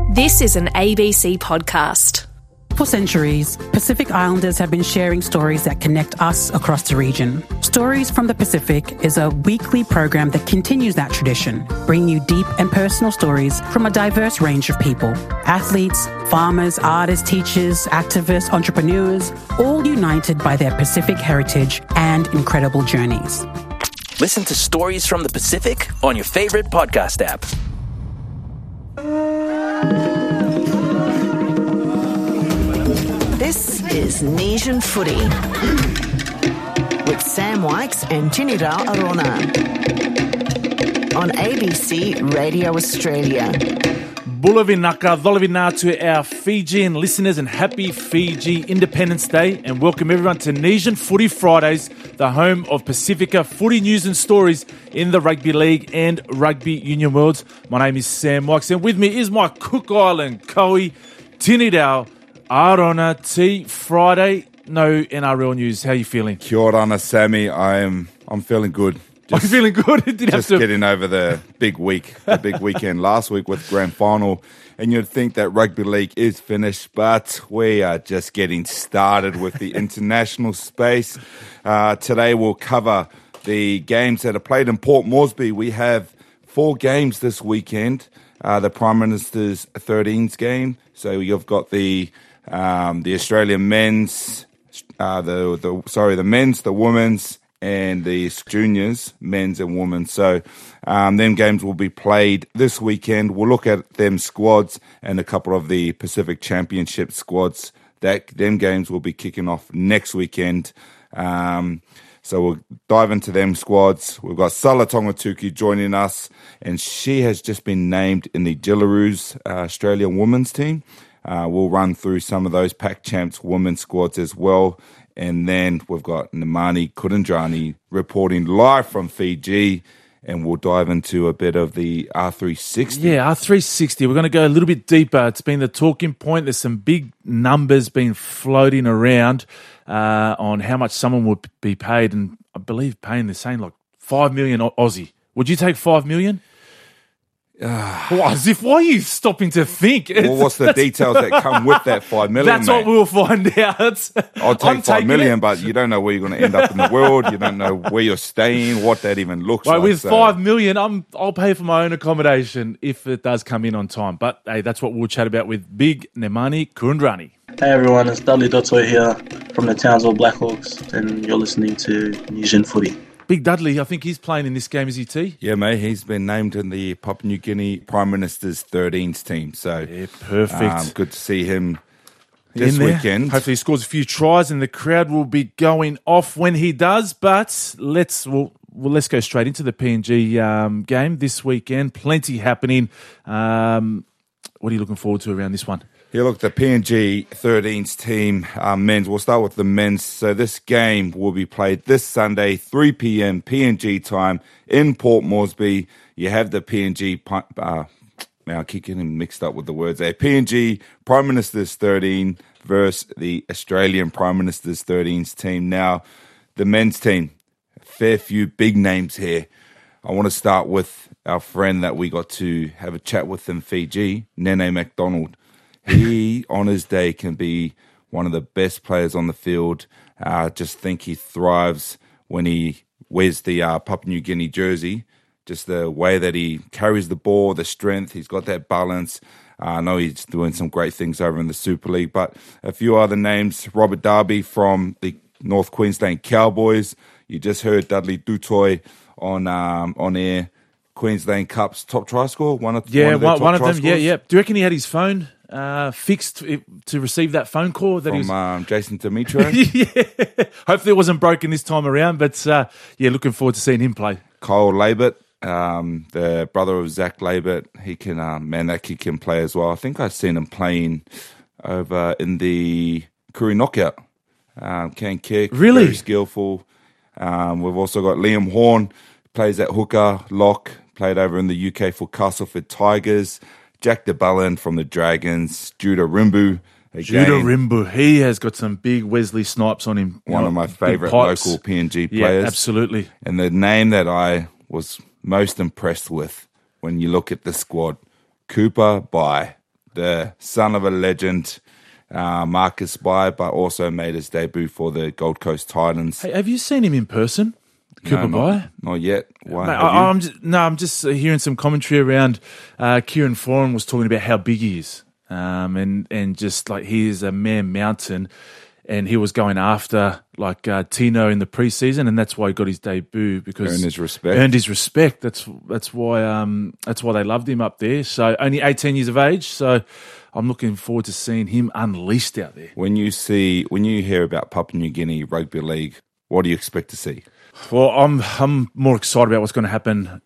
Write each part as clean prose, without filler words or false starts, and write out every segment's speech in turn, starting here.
This is an ABC podcast. For centuries, Pacific Islanders have been sharing stories that connect us across the region. Stories from the Pacific is a weekly program that continues that tradition, bringing you deep and personal stories from a diverse range of people. Athletes, farmers, artists, teachers, activists, entrepreneurs, all united by their Pacific heritage and incredible journeys. Listen to Stories from the Pacific on your favorite podcast app. This is Nation Footy with Sam Wykes and Tinira Arona on ABC Radio Australia. Bulavinaka, Dolavinā to our Fijian listeners, and happy Fiji Independence Day, and welcome everyone to Nation Footy Fridays, the home of Pacifica footy news and stories in the rugby league and rugby union worlds. My name is Sam Wykes, and with me is my Cook Island Koei, Tinira Arona. T Friday, no NRL news. How are you feeling? Kia ora, Sammy. I'm feeling good. I'm feeling good. Getting over the big weekend last week with grand final, and you'd think that rugby league is finished, but we are just getting started with the international space. Today we'll cover the games that are played in Port Moresby. We have 4 games this weekend. The Prime Minister's 13s game. So you've got the Australian men's, the men's, the women's, and the juniors, men's and women's. So them games will be played this weekend. We'll look at them squads and a couple of the Pacific Championship squads. Them games will be kicking off next weekend. So we'll dive into them squads. We've got Sala Tongatuki joining us, and she has just been named in the Jillaroos Australian women's team. We'll run through some of those Pac Champs women's squads as well. And then we've got Nemani Kurandrani reporting live from Fiji, and we'll dive into a bit of the R360. Yeah, R360. We're going to go a little bit deeper. It's been the talking point. There's some big numbers been floating around on how much someone would be paid, and I believe they're saying like 5 million Aussie. Would you take 5 million? As if, why are you stopping to think? Well, what's the details that come with that 5 million? That's what we'll find out. I'll take 5 million, but you don't know where you're going to end up in the world. You don't know where you're staying, what that even looks like. With 5 million, I'll pay for my own accommodation if it does come in on time. But hey, that's what we'll chat about with Big Nemani Kurandrani. Hey everyone, it's Dudley Dotto here from the Townsville Blackhawks, and you're listening to Nation Footy. Big Dudley, I think he's playing in this game, is he, T? Yeah, mate, he's been named in the Papua New Guinea Prime Minister's 13s team. So yeah, perfect. Good to see him this weekend. Hopefully he scores a few tries, and the crowd will be going off when he does. But let's go straight into the PNG game this weekend. Plenty happening. What are you looking forward to around this one? Yeah, look, the PNG 13s team, men's. We'll start with the men's. So this game will be played this Sunday, 3 p.m. PNG time in Port Moresby. You have the PNG, now I keep getting mixed up with the words there. PNG Prime Minister's 13 versus the Australian Prime Minister's 13s team. Now, the men's team, a fair few big names here. I want to start with our friend that we got to have a chat with in Fiji, Nene McDonald. He, on his day, can be one of the best players on the field. Just think he thrives when he wears the Papua New Guinea jersey. Just the way that he carries the ball, the strength, he's got that balance. I know he's doing some great things over in the Super League. But a few other names, Robert Darby from the North Queensland Cowboys. You just heard Dudley Dutoy on air. Queensland Cup's top try scorer, one of them. Yeah. Do you reckon he had his phone fixed to receive that phone call from Jason Demetrio? Yeah. Hopefully it wasn't broken this time around, but looking forward to seeing him play. Kyle Labert, the brother of Zach Labert, he can that kid can play as well. I think I've seen him playing over in the Koori Knockout. Can kick, really very skillful. We've also got Liam Horn, plays at hooker, lock, played over in the UK for Castleford Tigers. Jack DeBellin from the Dragons. Judah Rimbu. Judah Rimbu. He has got some big Wesley Snipes on him. One of my favourite local PNG players. Yeah, absolutely. And the name that I was most impressed with when you look at the squad, Cooper Bai, the son of a legend, Marcus Bai, but also made his debut for the Gold Coast Titans. Hey, have you seen him in person, Cooper Bai? Not yet. Why? Mate, I'm just hearing some commentary around. Kieran Foran was talking about how big he is, and just like he is a man mountain, and he was going after like Tino in the preseason, and that's why he got his debut because Earned his respect. That's why they loved him up there. So only 18 years of age. So I'm looking forward to seeing him unleashed out there. When you hear about Papua New Guinea Rugby League, what do you expect to see? Well, I'm more excited about what's going to happen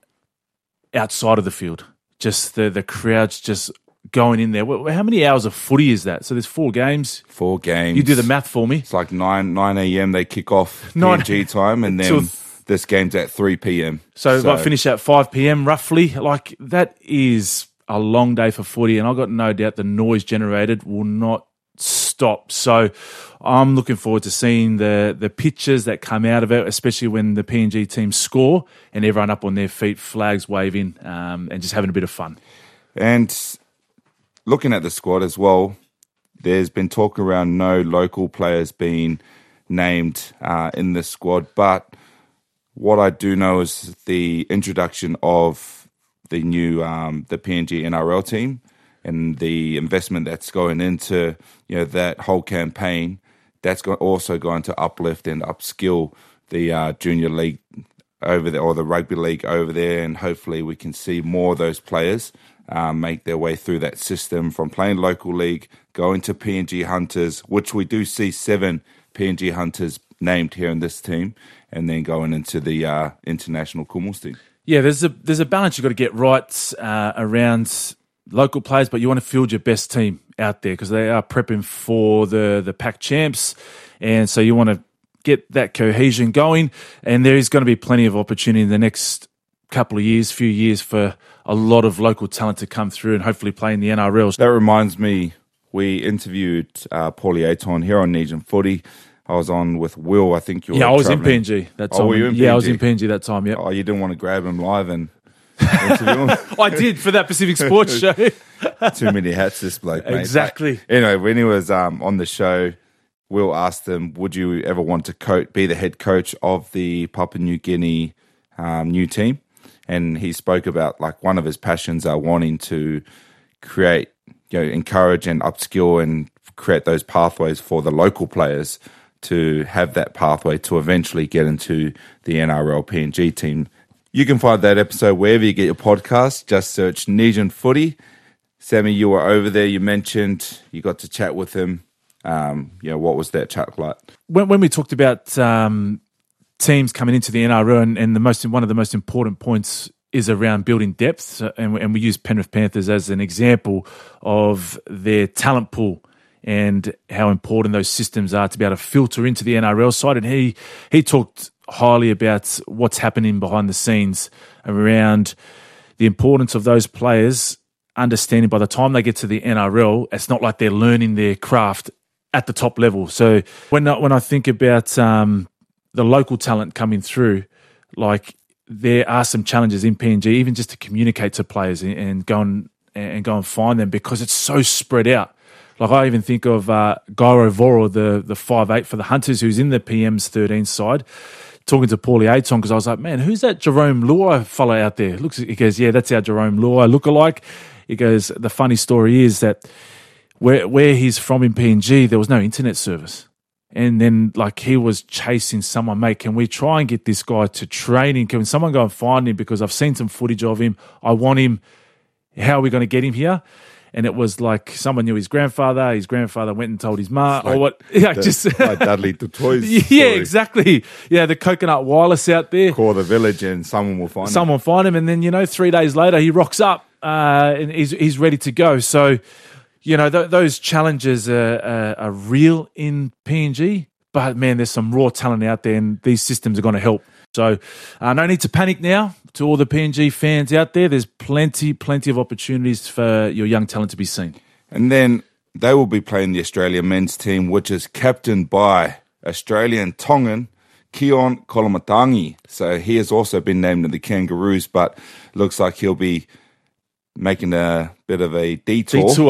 outside of the field. Just the crowds just going in there. How many hours of footy is that? So there's 4 games. 4 games. You do the math for me. It's like 9 a.m. they kick off PNG time, and then this game's at 3 p.m. So I finish at 5 p.m. roughly. Like that is a long day for footy, and I've got no doubt the noise generated will not stop. So I'm looking forward to seeing the pictures that come out of it, especially when the PNG team score and everyone up on their feet, flags waving, and just having a bit of fun. And looking at the squad as well, there's been talk around no local players being named in the squad, but what I do know is the introduction of the new the PNG NRL team and the investment that's going into that whole campaign. That's also going to uplift and upskill the junior league over there, or the rugby league over there, and hopefully we can see more of those players make their way through that system from playing local league, going to PNG Hunters, which we do see 7 PNG Hunters named here in this team, and then going into the international Kumals team. Yeah, there's a balance you've got to get right around local players, but you want to field your best team out there because they are prepping for the Pac champs, and so you want to get that cohesion going, and there is going to be plenty of opportunity in the next few years for a lot of local talent to come through and hopefully play in the NRL. That reminds me, we interviewed Paulie Aton here on Nesian Footy. I was on with Will. I think you were I was traveling. in PNG that time. Oh, were you in PNG? Yeah, I was in PNG that time, yeah. Oh, you didn't want to grab him live and interview him? I did for that Pacific Sports show. Too many hats, this bloke, mate. Exactly. But anyway, when he was on the show, Will asked him, would you ever want to be the head coach of the Papua New Guinea new team? And he spoke about like one of his passions are wanting to create, encourage and upskill and create those pathways for the local players to have that pathway to eventually get into the NRL PNG team. You can find that episode wherever you get your podcast. Just search Nesian Footy. Sammy, you were over there. You mentioned you got to chat with him. What was that chat like? When we talked about teams coming into the NRL, and one of the most important points is around building depth, and we use Penrith Panthers as an example of their talent pool and how important those systems are to be able to filter into the NRL side. And he talked highly about what's happening behind the scenes around the importance of those players understanding by the time they get to the NRL, it's not like they're learning their craft at the top level. So when I think about the local talent coming through, like there are some challenges in PNG, even just to communicate to players and go and find them because it's so spread out. Like I even think of Gairo Voro, the 5'8" for the Hunters, who's in the PM's 13 side, talking to Paulie Aton because I was like, man, who's that Jerome Luai fella out there? He goes, yeah, that's our Jerome Luai lookalike. He goes, the funny story is that where he's from in PNG, there was no internet service. And then like he was chasing someone, mate, can we try and get this guy to training? Can someone go and find him? Because I've seen some footage of him. I want him. How are we going to get him here? And it was like someone knew his grandfather. His grandfather went and told his ma or what? Yeah, like Dudley the Toys. Yeah, story. Exactly. Yeah, the coconut wireless out there. Call the village and someone will find him. Someone find him, and then 3 days later he rocks up and he's ready to go. So those challenges are real in PNG, but man, there's some raw talent out there, and these systems are going to help. So no need to panic now. To all the PNG fans out there, there's plenty of opportunities for your young talent to be seen. And then they will be playing the Australian men's team, which is captained by Australian Tongan Keon Kolomatangi. So he has also been named to the Kangaroos, but looks like he'll be making a bit of a detour.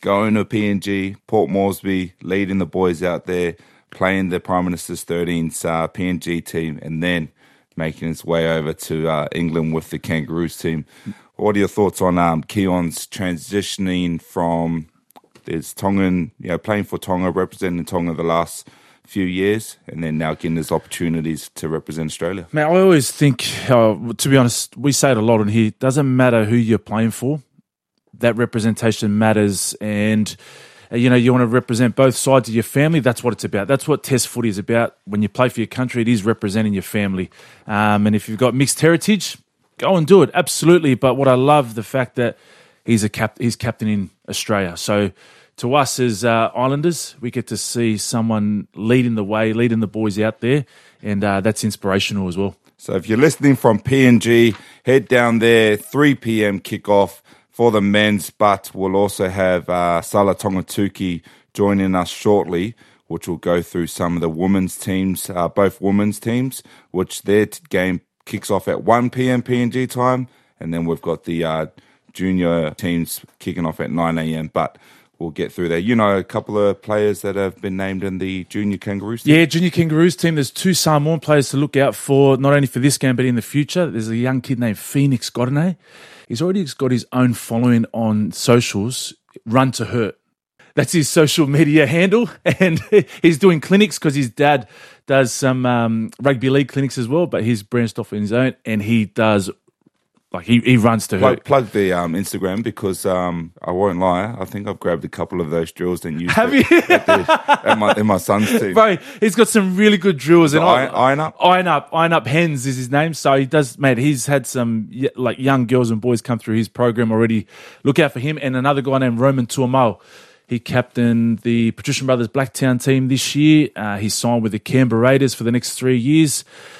going to PNG, Port Moresby, leading the boys out there, playing the Prime Minister's 13's PNG team, and then making his way over to England with the Kangaroos team. What are your thoughts on Keon's transitioning from there's Tongan, playing for Tonga, representing Tonga the last few years, and then now getting his opportunities to represent Australia? Man, I always think, to be honest, we say it a lot on here, it doesn't matter who you're playing for, that representation matters, and you want to represent both sides of your family. That's what it's about. That's what Test footy is about. When you play for your country, it is representing your family. And if you've got mixed heritage, go and do it, absolutely. But what I love, the fact that he's captaining Australia. So to us as Islanders, we get to see someone leading the way, leading the boys out there, and that's inspirational as well. So if you're listening from PNG, head down there, 3 p.m. kickoff for the men's, but we'll also have Sala Tongatuki joining us shortly, which will go through some of the women's teams, both women's teams, which their game kicks off at 1 p.m. PNG time, and then we've got the junior teams kicking off at 9 a.m., but we'll get through there. A couple of players that have been named in the Junior Kangaroos team? Yeah, Junior Kangaroos team. There's 2 Samoan players to look out for, not only for this game, but in the future. There's a young kid named Phoenix Godinay. He's already got his own following on socials, Run to Hurt. That's his social media handle, and he's doing clinics because his dad does some rugby league clinics as well, but he's branched off on his own, and he does... he runs to hurt. Plug the Instagram, because I won't lie, I think I've grabbed a couple of those drills and used Have it you? in my son's team. Bro, he's got some really good drills. Iron Up Hens is his name. So he does, mate, he's had some young girls and boys come through his program already. Look out for him. And another guy named Roman Tuamau. He captained the Patrician Brothers Blacktown team this year. He signed with the Canberra Raiders for the next 3 years.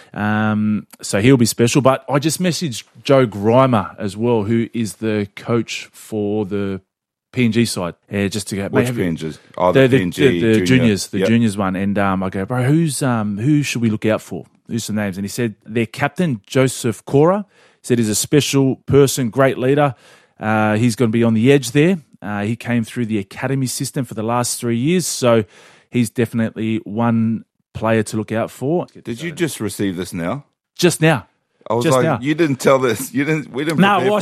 So he'll be special. But I just messaged Joe Grimer as well, who is the coach for the PNG side. Just to get which PNGs? Oh, the PNG the juniors, the yep. juniors one. And I go, bro, who should we look out for? Who's some names? And he said their captain, Joseph Cora, said he's a special person, great leader. He's going to be on the edge there. He came through the academy system for the last 3 years, so he's definitely one player to look out for. Did you just receive this now? Just now. I was just like, now. You didn't tell this. We didn't. No, well,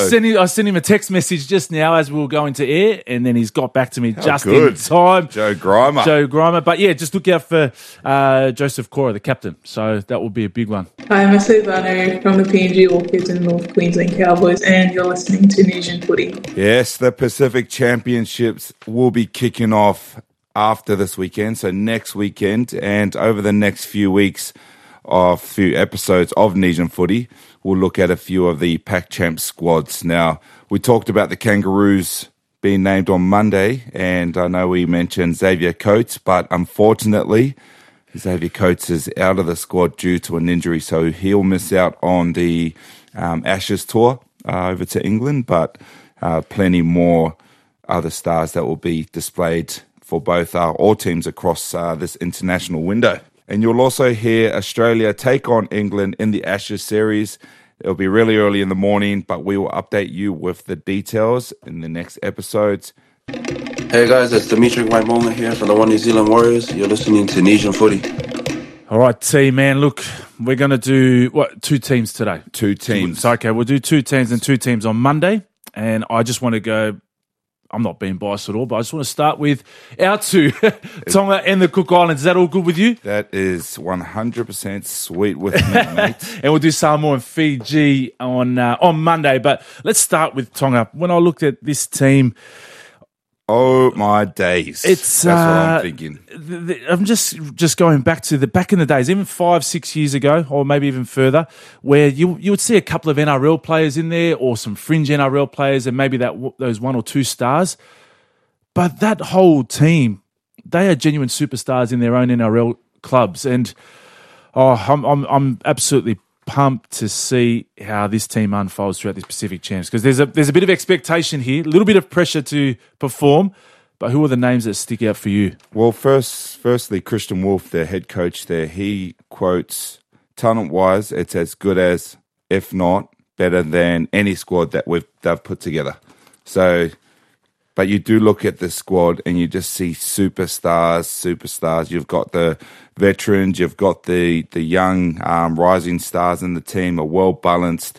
I sent him a text message just now as we were going to air, and then he's got back to me just in time. Joe Grimer. But yeah, just look out for Joseph Cora, the captain. So that will be a big one. Hi, I'm Silvano from the PNG Orchids and North Queensland Cowboys, and you're listening to Nesian Footy. Yes, the Pacific Championships will be kicking off after this weekend, so next weekend, and over the next few weeks, a few episodes of Nesian Footy, we'll look at a few of the Pac Champ squads. Now, we talked about the Kangaroos being named on Monday, and I know we mentioned Xavier Coates, but unfortunately, Xavier Coates is out of the squad due to an injury, so he'll miss out on the Ashes tour over to England, but plenty more other stars that will be displayed for both all teams across this international window. And you'll also hear Australia take on England in the Ashes series. It'll be really early in the morning, but we will update you with the details in the next episodes. Hey guys, it's Dimitri Waimona here from the One New Zealand Warriors. You're listening to Nesian Footy. All right, team, man, look, we're going to do, 2 teams today? 2 teams. So, okay, we'll do 2 teams and 2 teams on Monday. And I just want to go, I'm not being biased at all, but I just want to start with our 2, Tonga and the Cook Islands. Is that all good with you? That is 100% sweet with me, mate. And we'll do Samoa and Fiji on Monday. But let's start with Tonga. When I looked at this team... Oh, my days. That's what I'm thinking. I'm just going back to back in the days, even 5-6 years ago, or maybe even further, where you would see a couple of NRL players in there or some fringe NRL players and maybe those 1 or 2 stars. But that whole team, they are genuine superstars in their own NRL clubs. And I'm absolutely pumped to see how this team unfolds throughout this Pacific Champs, because there's a bit of expectation here, a little bit of pressure to perform. But who are the names that stick out for you? Well, firstly, Christian Wolf, their head coach there, he quotes, talent-wise, it's as good as, if not better than, any squad that they've put together. So But you do look at the squad and you just see superstars. You've got the veterans, you've got the young rising stars in the team, a well-balanced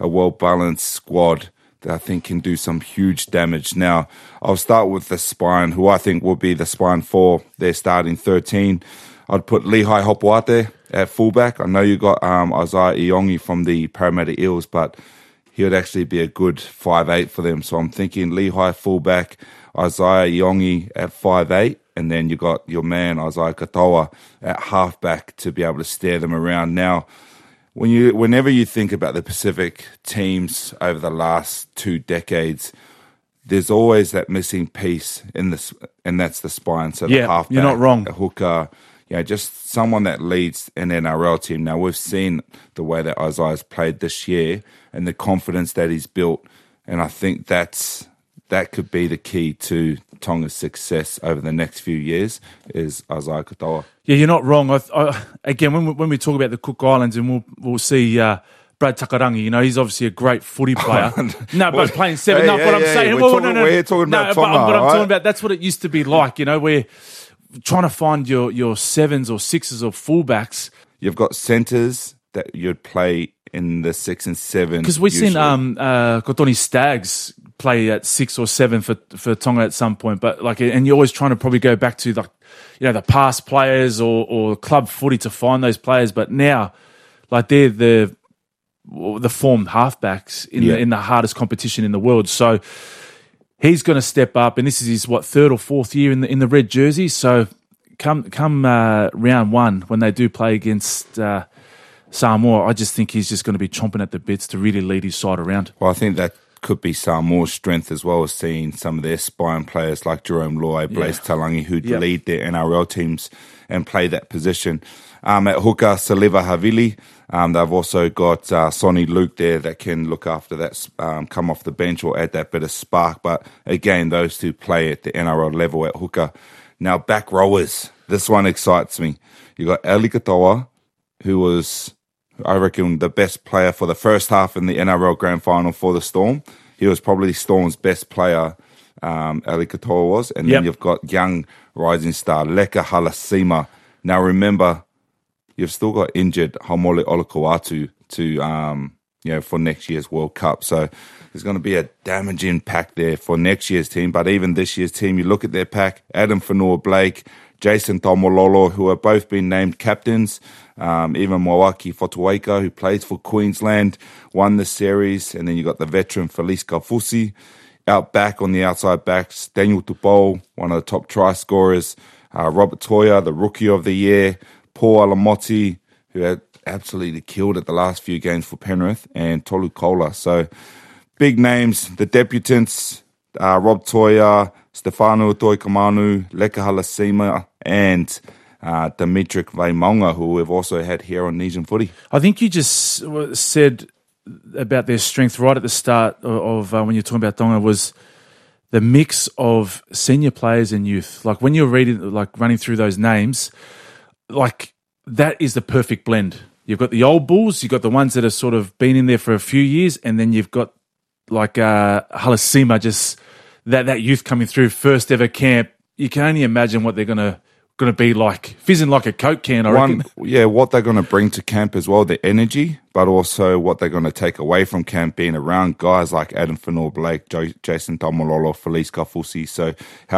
squad that I think can do some huge damage. Now, I'll start with the spine, who I think will be the spine for their starting 13. I'd put Lehigh Hopoate at fullback. I know you got Isaiah Iongi from the Parramatta Eels, but he would actually be a good 5'8" for them. So I'm thinking Lehigh fullback, Isaiah Iongi at 5'8", and then you got your man Isaiah Katoa at halfback to be able to steer them around. Now, whenever you think about the Pacific teams over the last 2 decades, there's always that missing piece in this, and that's the spine. So the halfback, you're not wrong. A hooker, just someone that leads an NRL team. Now, we've seen the way that Isaiah's played this year and the confidence that he's built, and I think that could be the key to Tonga's success over the next few years is Isaiah Katoa. Yeah, you're not wrong. Again, when we talk about the Cook Islands, and we'll see Brad Takarangi, he's obviously a great footy player. But playing 7. I'm saying, we're talking about Tonga, but I'm right? talking about that's what it used to be like. We're trying to find your 7s or 6s or fullbacks. You've got centres that you'd play in the 6 and 7. Because we've seen Kotoni Stags play at 6 or 7 for Tonga at some point, but and you're always trying to probably go back to the past players or club footy to find those players. But now, they're the formed halfbacks in the hardest competition in the world. So he's going to step up, and this is his 3rd or 4th year in the red jersey. So come round 1 when they do play against Samoa, I just think he's just going to be chomping at the bits to really lead his side around. Well, I think that could be Samoa's strength as well as seeing some of their spine players like Jerome Loy, Blaise Talangi, who lead their NRL teams and play that position. At hooker, Saliva Havili. They've also got Sonny Luke there that can look after that, come off the bench or add that bit of spark. But again, those two play at the NRL level at hooker. Now, back rowers. This one excites me. You got Eli Katoa, who was, I reckon, the best player for the first half in the NRL Grand Final for the Storm. He was probably Storm's best player, Eli Katoa was. And then you've got young rising star, Leka Halasima. Now, remember, you've still got injured Haumole Olakau'atu to, for next year's World Cup. So there's going to be a damaging pack there for next year's team. But even this year's team, you look at their pack, Adam Whanua-Blake, Jason Taumololo, who have both been named captains. Even Mawaki Fotuaika, who plays for Queensland, won the series. And then you got the veteran Felice Kaufusi. Out back on the outside backs, Daniel Tupou, one of the top try scorers. Robert Toya, the rookie of the year. Paul Alamoti, who had absolutely killed it the last few games for Penrith. And Tolu Kola. So big names. The debutants, Rob Toya, Stefano Toikamanu, Leka Halasima, and Dimitri Vaimaunga, who we've also had here on Nesian Footy. I think you just said about their strength right at the start of when you're talking about Tonga was the mix of senior players and youth. Like when you're reading, running through those names, that is the perfect blend. You've got the old bulls, you've got the ones that have sort of been in there for a few years, and then you've got Halasima, just that youth coming through, first ever camp. You can only imagine what they're going to be like, fizzing like a Coke can, I reckon. What they're going to bring to camp as well, the energy, but also what they're going to take away from camp, being around guys like Adam Whanua-Blake, Jason Taumololo, Felice Kaufusi. So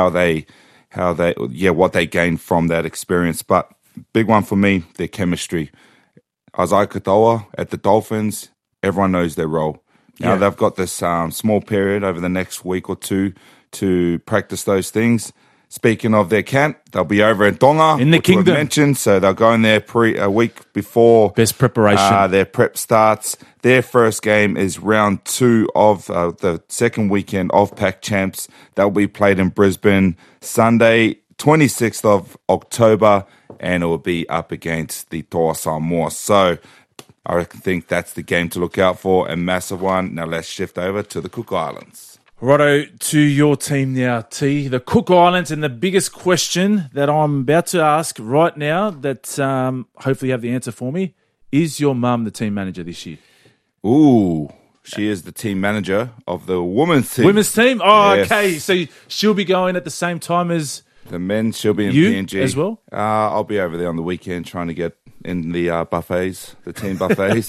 what they gain from that experience. But big one for me, their chemistry. Isaiah Katoa at the Dolphins, everyone knows their role. Now they've got this small period over the next week or two to practice those things. Speaking of their camp, they'll be over in Tonga, in the kingdom. Mentioned, so they'll go in there a week before best preparation. Their prep starts. Their first game is round 2 of the second weekend of Pac Champs. That will be played in Brisbane Sunday, 26th of October, and it will be up against the Toa Samoa. So I think that's the game to look out for, a massive one. Now let's shift over to the Cook Islands. Righto, to your team now, T. The Cook Islands, and the biggest question that I'm about to ask right now that hopefully you have the answer for me, is your mum the team manager this year? Ooh, She is the team manager of the women's team. Women's team? Oh, Yes. okay. So she'll be going at the same time as The men, she'll be in you PNG. as well? I'll be over there on the weekend trying to get in the buffets, the team buffets.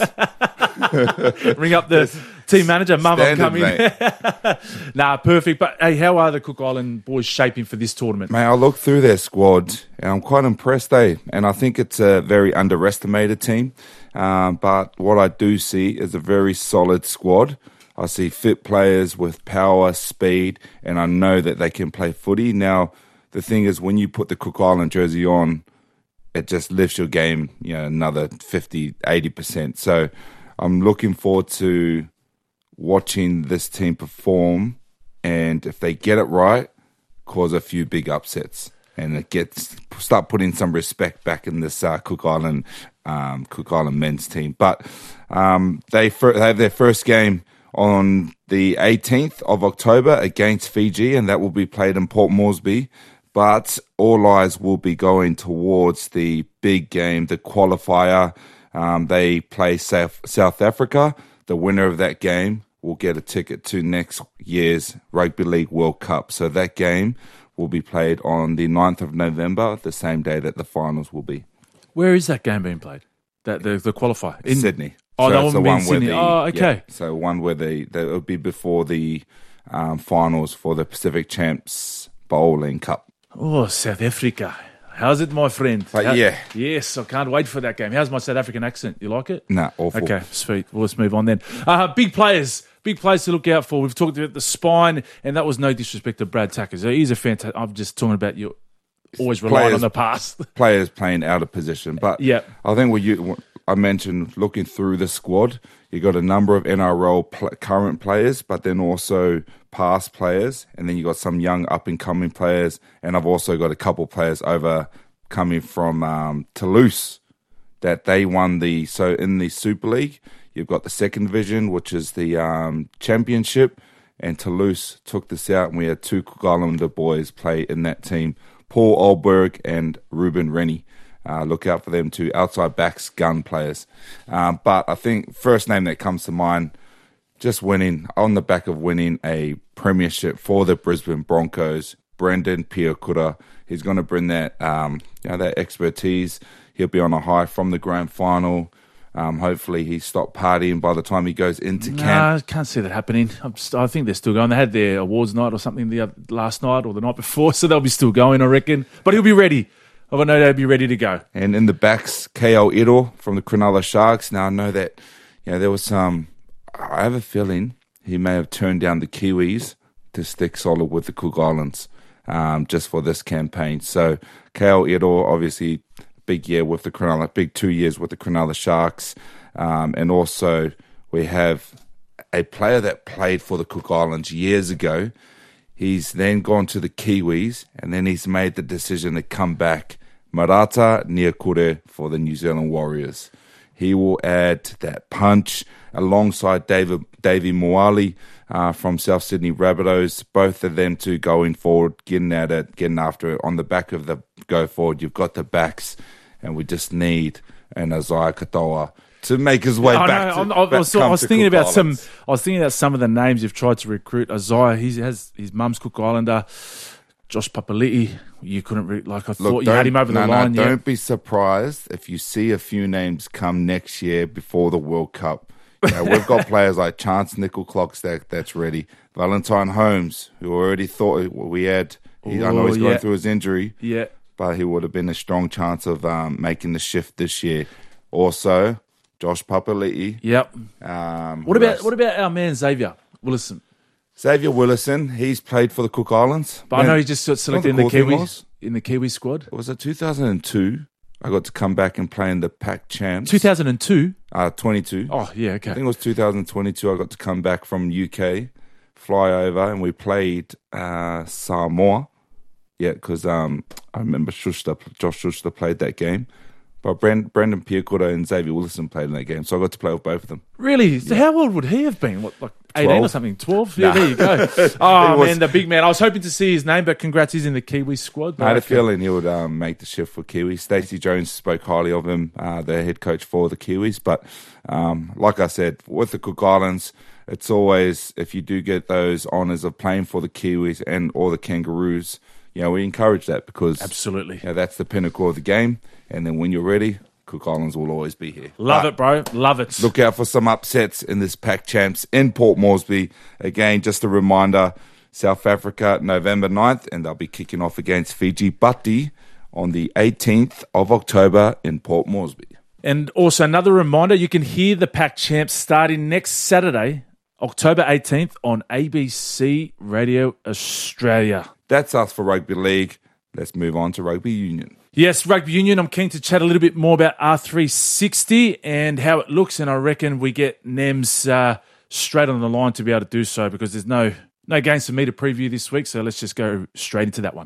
Ring up the team manager. Mum, I'm coming. Mate. Nah, perfect. But, hey, how are the Cook Island boys shaping for this tournament? Mate, I look through their squad and I'm quite impressed, and I think it's a very underestimated team. But what I do see is a very solid squad. I see fit players with power, speed, and I know that they can play footy. Now, the thing is, when you put the Cook Island jersey on, it just lifts your game, another 50, 80%. So I'm looking forward to watching this team perform, and if they get it right, cause a few big upsets, and start putting some respect back in this Cook Island men's team. But they have their first game on the 18th of October against Fiji, and that will be played in Port Moresby. But all eyes will be going towards the big game, the qualifier. They play South Africa. The winner of that game will get a ticket to next year's Rugby League World Cup. So that game will be played on the 9th of November, the same day that the finals will be. Where is that game being played? The qualifier? In Sydney. Oh, so that it's one the in one where Sydney. Oh, okay. Yeah, so one where that will be before the finals for the Pacific Champs Bowling Cup. Oh, South Africa. How's it, my friend? Yeah. Yes, I can't wait for that game. How's my South African accent? You like it? Nah, awful. Okay, sweet. Well, let's move on then. Big players to look out for. We've talked about the spine, and that was no disrespect to Brad Tucker. He's a fantastic. I'm just talking about you always relying on the pass. Players playing out of position. But yeah. I think I mentioned looking through the squad, you got a number of NRL current players, but then also past players, and then you got some young up-and-coming players, and I've also got a couple players over coming from Toulouse that they won so in the Super League, you've got the second division, which is the championship, and Toulouse took this out, and we had two Cook Islander boys play in that team, Paul Olberg and Ruben Rennie. Look out for them too, outside backs, gun players. But I think first name that comes to mind, just winning, on the back of winning a premiership for the Brisbane Broncos, Brendan Piakura. He's going to bring that, that expertise. He'll be on a high from the grand final. Hopefully he stopped partying by the time he goes into camp. I can't see that happening. I think they're still going. They had their awards night or something last night or the night before, so they'll be still going, I reckon. But he'll be ready. I know they'll be ready to go. And in the backs, KL Iro from the Cronulla Sharks. Now I know that there was some. I have a feeling he may have turned down the Kiwis to stick solid with the Cook Islands just for this campaign. So KL Iro, obviously, big year with the Cronulla, big 2 years with the Cronulla Sharks. And also we have a player that played for the Cook Islands years ago. He's then gone to the Kiwis, and then he's made the decision to come back. Marata Niakure for the New Zealand Warriors. He will add that punch alongside Davey Moali from South Sydney Rabbitohs. Both of them two going forward, getting at it, getting after it. On the back of the go forward, you've got the backs, and we just need an Isaiah Katoa to make his way back. I was thinking about some of the names you've tried to recruit. Isaiah, he has his mum's Cook Islander. Josh Papali'i, you couldn't thought you had him over the line. Don't be surprised if you see a few names come next year before the World Cup. We've got players like Chance Nickel-Clocks that's ready. Valentine Holmes, who already thought we had. I know he's going through his injury. Yeah. But he would have been a strong chance of making the shift this year. Also, Josh Papali'i. Yep. What about our man Xavier Willison? Xavier Willison, he's played for the Cook Islands. But I know he just got selected in the Kiwi squad. Was it 2002? I got to come back and play in the Pac Champs. 2002? 22. Oh, yeah, okay. I think it was 2022. I got to come back from UK, fly over, and we played Samoa. Yeah, because I remember Josh Schuster played that game. But Brendan Piakura and Xavier Willison played in that game, so I got to play with both of them. Really? So how old would he have been? What, like 18 or something? 12? Yeah, there you go. Man, the big man. I was hoping to see his name, but congrats, he's in the Kiwi squad. I had a feeling he would make the shift for Kiwis. Stacey Jones spoke highly of him, the head coach for the Kiwis. But like I said, with the Cook Islands, it's always, if you do get those honours of playing for the Kiwis or the Kangaroos, we encourage that because absolutely, that's the pinnacle of the game. And then when you're ready, Cook Islands will always be here. Love it, bro. Love it. Look out for some upsets in this Pac Champs in Port Moresby. Again, just a reminder, South Africa, November 9th, and they'll be kicking off against Fiji Bati on the 18th of October in Port Moresby. And also another reminder, you can hear the Pac Champs starting next Saturday, October 18th on ABC Radio Australia. That's us for Rugby League. Let's move on to Rugby Union. Yes, Rugby Union. I'm keen to chat a little bit more about R360 and how it looks, and I reckon we get NEMS straight on the line to be able to do so because there's no games for me to preview this week, so let's just go straight into that one.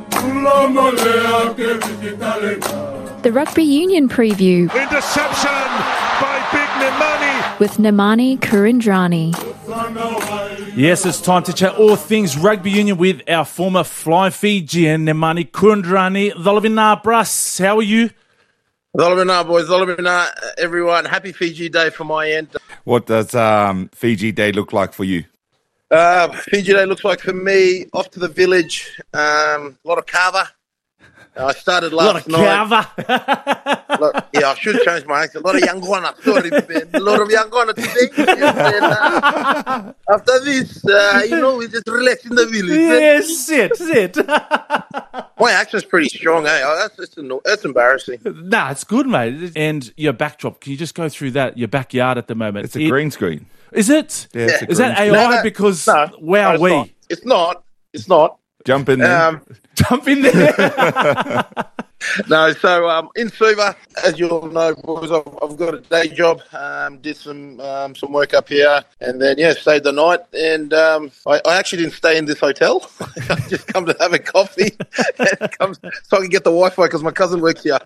The Rugby Union preview. Interception by Big Nemani. With Nemani Kurindrani. Yes, it's time to chat all things Rugby Union with our former Flying Fijian, Nemani Kurindrani. Dolovina Brass, how are you? Dolovina, boys. Dolovina, everyone. Happy Fiji Day from my end. What does Fiji Day look like for you? Fiji Day looks like for me, off to the village, a lot of kava. I started last night. A lot of kava? Yeah, I should change my accent. A lot of yangwana. Sorry, Ben. A lot of yangwana today. And, after this, we just relax in the village. Yes, sit. My accent's pretty strong, eh? That's embarrassing. Nah, it's good, mate. And your backdrop, can you just go through that, your backyard at the moment? It's a green screen. Is it? Yeah, it's Is that AI? No, because, no, it's not. It's not. Jump in there. Jump in there. No, so in Suva, as you all know, boys, I've got a day job. Did some work up here, and then stayed the night. And I actually didn't stay in this hotel. I just come to have a coffee, so I can get the Wi-Fi because my cousin works here.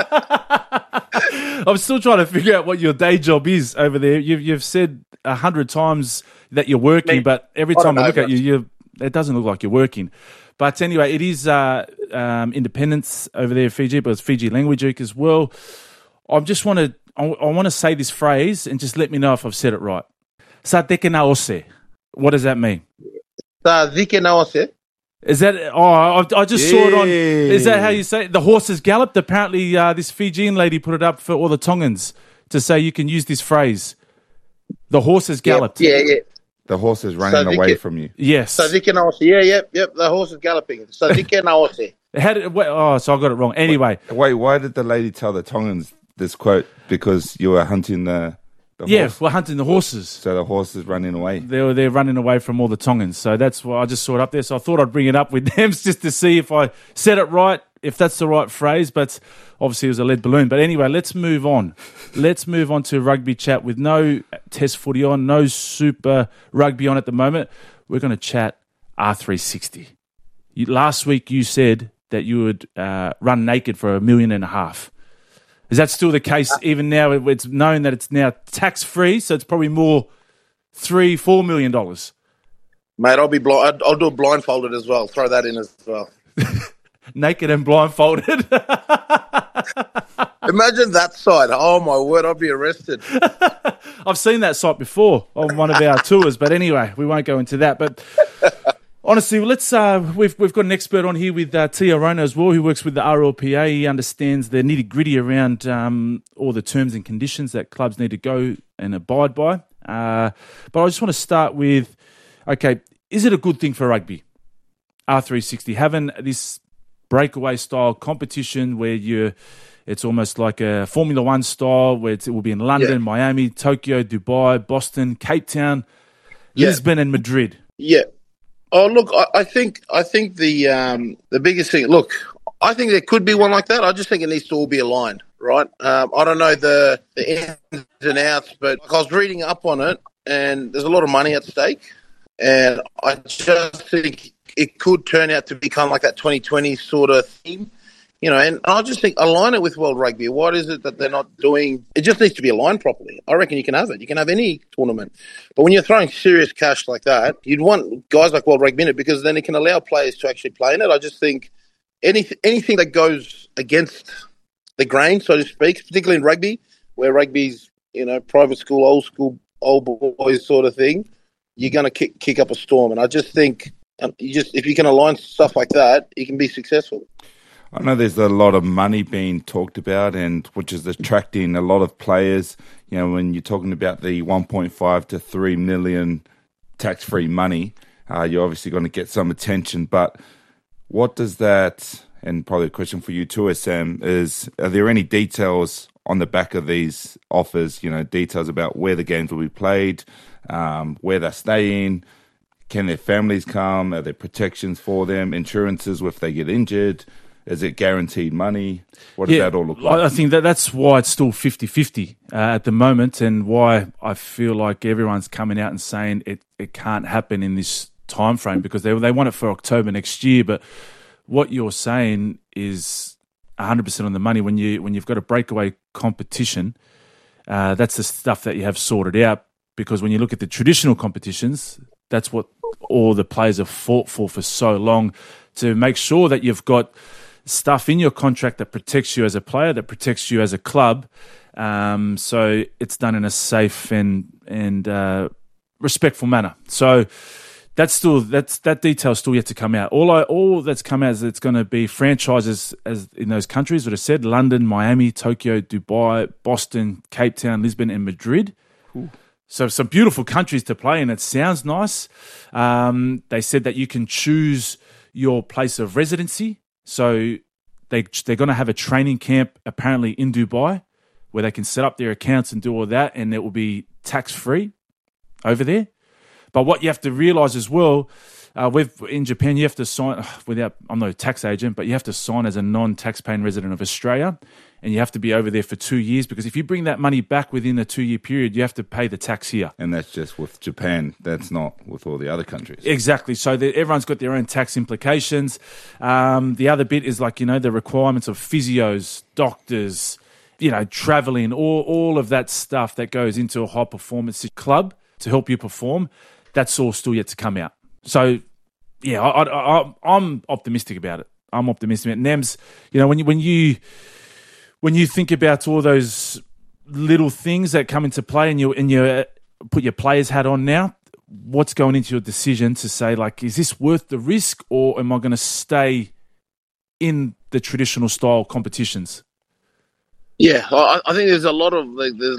I'm still trying to figure out what your day job is over there. You've said 100 times that you're working, but every time I look at you, it doesn't look like you're working. But anyway, it is independence over there in Fiji, but it's Fiji language week as well. I want to say this phrase and just let me know if I've said it right. Sadeke naose. What does that mean? Sadeke naose. Is that? Oh, I just saw it on. Is that how you say it? The horses galloped? Apparently, this Fijian lady put it up for all the Tongans to say you can use this phrase. The horses galloped. Yeah. The horse is running away from you. Yes. Sadeke naose. Yep. The horse is galloping. Sadeke naose. So I got it wrong. Anyway. Wait, why did the lady tell the Tongans this quote? Because you were hunting the horse. We're hunting the horses. So the horse is running away. They're running away from all the Tongans. So that's why I just saw it up there. So I thought I'd bring it up with them just to see if I said it right, if that's the right phrase. But obviously it was a lead balloon. But anyway, let's move on. Let's move on to rugby chat with no test footy on, no super rugby on at the moment. We're going to chat R360. Last week you said that you would run naked for $1.5 million. Is that still the case? Even now, it's known that it's now tax-free, so it's probably more $3-4 million. Mate, I'll be blind. I'll do it blindfolded as well. Throw that in as well. Naked and blindfolded. Imagine that sight. Oh, my word, I'd be arrested. I've seen that sight before on one of our tours, but anyway, we won't go into that. But honestly, let's. We've got an expert on here with Tia Rona as well, who works with the RLPA. He understands the nitty gritty around all the terms and conditions that clubs need to go and abide by. But I just want to start with, okay, is it a good thing for rugby? R360 having this breakaway style competition where it's almost like a Formula One style where it will be in London, Miami, Tokyo, Dubai, Boston, Cape Town, Lisbon, and Madrid. Yeah. Oh, look, I think the biggest thing. Look, I think there could be one like that. I just think it needs to all be aligned, right? I don't know the ins and outs, but I was reading up on it, and there's a lot of money at stake, and I just think it could turn out to be kind of like that 2020 sort of theme, and I just think align it with World Rugby. What is it that they're not doing? It just needs to be aligned properly. I reckon you can have it. You can have any tournament. But when you're throwing serious cash like that, you'd want guys like World Rugby in it because then it can allow players to actually play in it. I just think anything that goes against the grain, so to speak, particularly in rugby, where rugby's, private school, old boys sort of thing, you're going to kick up a storm. And I just think if you can align stuff like that, you can be successful. I know there's a lot of money being talked about, and which is attracting a lot of players. You know, when you're talking about the 1.5 to 3 million tax-free money, you're obviously going to get some attention. But what does that, and probably a question for you too, Sam, is are there any details on the back of these offers? You know, details about where the games will be played, where they're staying, can their families come, are there protections for them, insurances if they get injured? Is it guaranteed money? What does that all look like? I think that's why it's still 50-50 at the moment, and why I feel like everyone's coming out and saying it can't happen in this time frame, because they want it for October next year. But what you're saying is 100% on the money. When you've got a breakaway competition, that's the stuff that you have sorted out. Because when you look at the traditional competitions, that's what all the players have fought for so long, to make sure that you've got stuff in your contract that protects you as a player, that protects you as a club. So it's done in a safe and respectful manner. So that detail's still yet to come out. All that's come out is it's going to be franchises as in those countries that I said: London, Miami, Tokyo, Dubai, Boston, Cape Town, Lisbon, and Madrid. Ooh. So some beautiful countries to play in. It sounds nice. They said that you can choose your place of residency. So they're going to have a training camp apparently in Dubai where they can set up their accounts and do all that, and it will be tax-free over there. But what you have to realise as well, in Japan, you have to sign, I'm not a tax agent, but you have to sign as a non-tax-paying resident of Australia, and you have to be over there for 2 years, because if you bring that money back within a 2-year period, you have to pay the tax here. And that's just with Japan. That's not with all the other countries. Exactly. So everyone's got their own tax implications. The other bit is the requirements of physios, doctors, traveling, all of that stuff that goes into a high-performance club to help you perform. That's all still yet to come out. So, yeah, I'm optimistic about it. I'm optimistic about it. NEMS, when you think about all those little things that come into play, and you put your player's hat on now, what's going into your decision to say, is this worth the risk, or am I going to stay in the traditional style competitions? Yeah, I think there's a lot of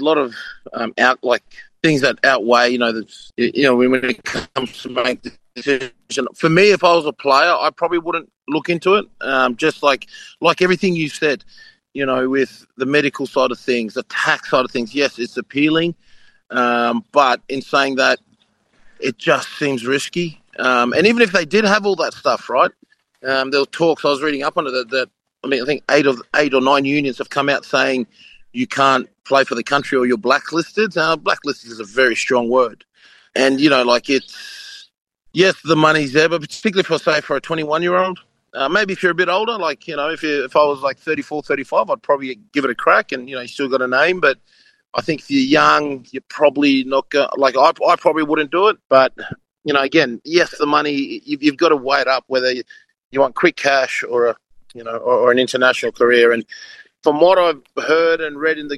things that outweigh, when it comes to make the decision. For me, if I was a player, I probably wouldn't look into it. Just like everything you said. With the medical side of things, the tax side of things, yes, it's appealing. But in saying that, it just seems risky. And even if they did have all that stuff, right, there were talks, I was reading up on it, that I think 8 or 9 unions have come out saying you can't play for the country or you're blacklisted. Blacklisted is a very strong word. And, it's, yes, the money's there, but particularly for a 21-year-old, maybe if you're a bit older, if I was 34, 35, I'd probably give it a crack, and, you still got a name. But I think if you're young, you're probably not going to, I probably wouldn't do it. But, again, yes, the money, you've got to weigh it up, whether you want quick cash or or an international career. And from what I've heard and read in the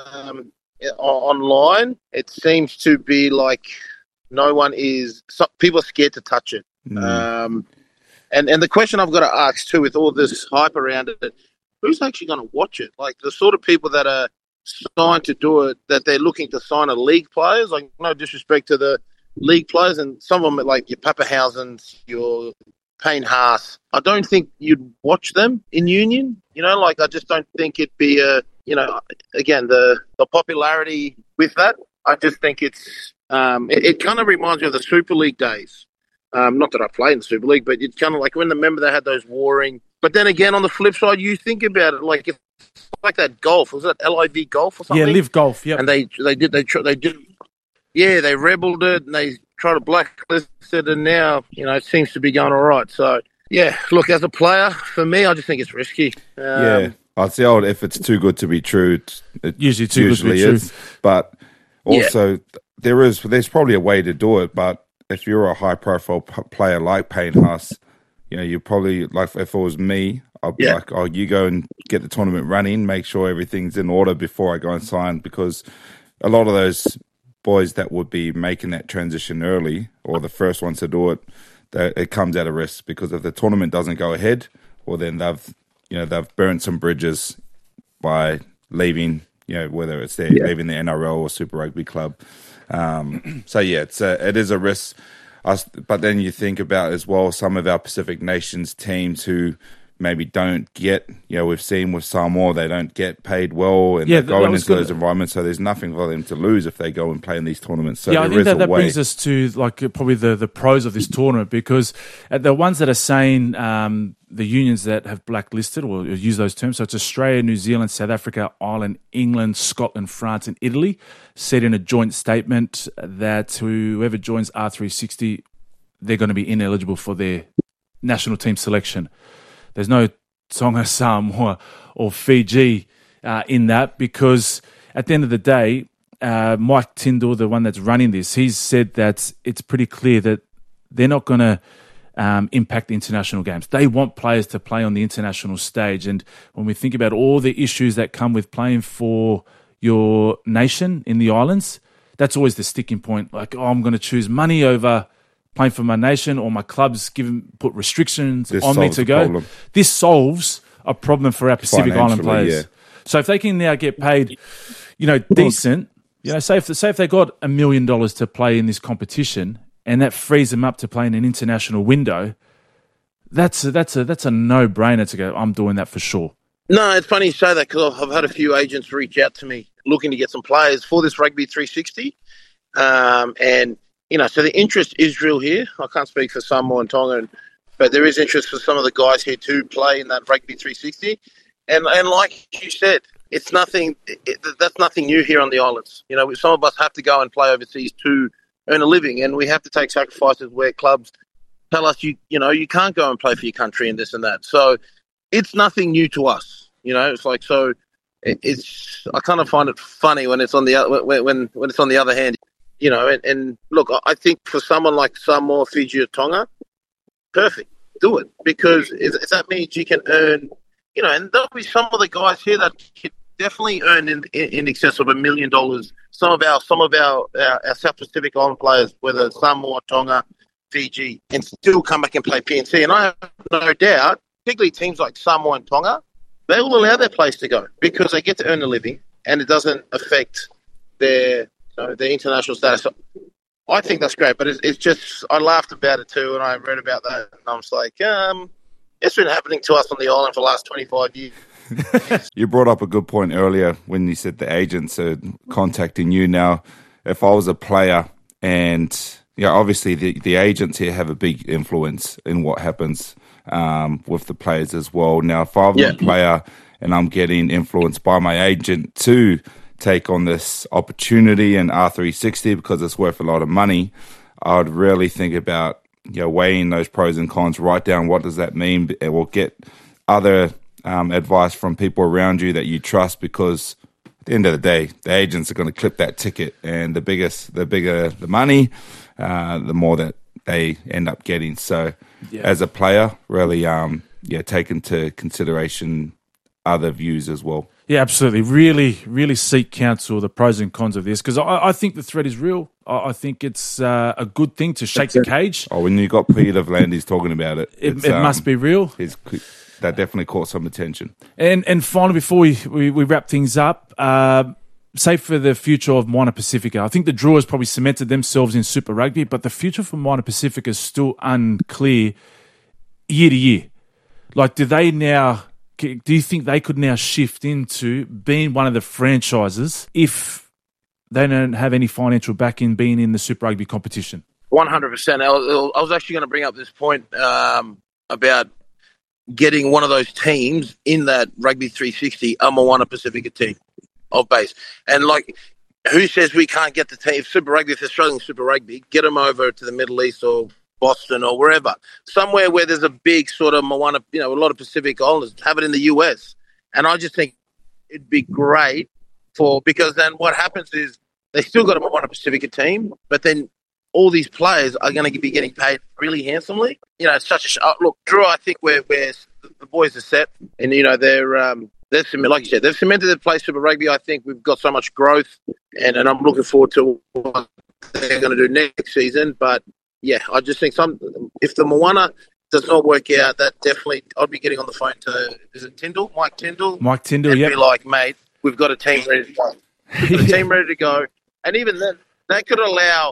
online, it seems to be people are scared to touch it. And the question I've got to ask too, with all this hype around it, who's actually going to watch it? The sort of people that are signed to do it, that they're looking to sign a league players. No disrespect to the league players, and some of them your Pappenhausens, your Payne Haas. I don't think you'd watch them in union. I just don't think it'd be again, the popularity with that. I just think it's it kind of reminds me of the Super League days. Not that I played in the Super League, but it's kind of when they had those warring. But then again, on the flip side, you think about it, it's like that golf. Was that LIV Golf or something? Yeah, Live Golf. Yeah, and they did. Yeah, they rebelled it and they tried to blacklist it, and now it seems to be going all right. So yeah, look, as a player, for me, I just think it's risky. Yeah, I'd say if it's too good to be true, it usually good to be is. True. But also, there's probably a way to do it, but if you're a high-profile player like Payne Haas, you probably, if it was me, I'd be you go and get the tournament running, make sure everything's in order before I go and sign, because a lot of those boys that would be making that transition early, or the first ones to do it, that it comes at a risk, because if the tournament doesn't go ahead, well then they've burnt some bridges by leaving, whether it's leaving the NRL or Super Rugby Club. So yeah, it is a risk. But then you think about as well some of our Pacific Nations teams who maybe don't get, we've seen with Samoa, they don't get paid well, and they're going into those environments, so there's nothing for them to lose if they go and play in these tournaments. So I think that brings us to probably the pros of this tournament, because the ones that are saying the unions that have blacklisted or use those terms, so it's Australia, New Zealand, South Africa, Ireland, England, Scotland, France and Italy, said in a joint statement that whoever joins R360, they're going to be ineligible for their national team selection. There's no Tonga, Samoa or Fiji in that, because at the end of the day, Mike Tindall, the one that's running this, he's said that it's pretty clear that they're not going to impact the international games. They want players to play on the international stage. And when we think about all the issues that come with playing for your nation in the islands, that's always the sticking point. Like, I'm going to choose money over playing for my nation, or my clubs put restrictions on me to go. Problem. This solves a problem for our Pacific Island players. Yeah. So if they can now get paid, decent, say if they got $1 million to play in this competition, and that frees them up to play in an international window, that's a no-brainer to go, I'm doing that for sure. No, it's funny you say that, because I've had a few agents reach out to me looking to get some players for this Rugby 360, and so the interest is real here. I can't speak for Samoa and Tonga, but there is interest for some of the guys here to play in that Rugby 360. And like you said, it's nothing. That's nothing new here on the islands. Some of us have to go and play overseas to earn a living, and we have to take sacrifices where clubs tell us you can't go and play for your country and this and that. So it's nothing new to us. It's like, so it's. I kind of find it funny when it's on the when it's on the other hand. And look, I think for someone like Samoa, Fiji or Tonga, perfect, do it, because if that means you can earn, and there'll be some of the guys here that can definitely earn in excess of $1 million. Some of our South Pacific Island players, whether Samoa, Tonga, Fiji, and still come back and play PNC. And I have no doubt, particularly teams like Samoa and Tonga, they will allow their players to go because they get to earn a living, and it doesn't affect their international status. So I think that's great, but it's just, I laughed about it too, and I read about that, and I was like, it's been happening to us on the island for the last 25 years. You brought up a good point earlier when you said the agents are contacting you now. If I was a player, and obviously the agents here have a big influence in what happens with the players as well. Now, if I'm a player and I'm getting influenced by my agent to take on this opportunity in R360 because it's worth a lot of money, I would really think about weighing those pros and cons, write down what does that mean, or get other advice from people around you that you trust, because at the end of the day, the agents are going to clip that ticket, and the bigger the money, the more that they end up getting. So as a player, really take into consideration other views as well. Yeah, absolutely. Really, really seek counsel, the pros and cons of this, because I think the threat is real. I think it's a good thing to shake the cage. Oh, when you got Peter V'landys talking about it, it must be real. That definitely caught some attention. And finally, before we wrap things up, say for the future of Moana Pacifica, I think the Drua probably cemented themselves in Super Rugby, but the future for Moana Pacifica is still unclear year to year. Like, do you think they could now shift into being one of the franchises if they don't have any financial backing being in the Super Rugby competition? 100%. I was actually going to bring up this point about getting one of those teams in that Rugby 360, a Moana Pacifica team of base. And like, who says we can't get the team? Super Rugby, if they're struggling Super Rugby, get them over to the Middle East or Boston or wherever, somewhere where there's a big sort of Moana, a lot of Pacific Islanders, have it in the US. And I just think it'd be great because then what happens is they still got a Moana Pacifica team, but then all these players are going to be getting paid really handsomely. It's such a look, Drew. I think where the boys are set, and they're like you said, they've cemented their place Super Rugby. I think we've got so much growth, and I'm looking forward to what they're going to do next season. But yeah, I just think if the Moana does not work out, that definitely I'd be getting on the phone to Mike Tyndall. Mike Tyndall, and yeah. be like, mate, we've got a team ready to go. We've got a team ready to go, and even then, that could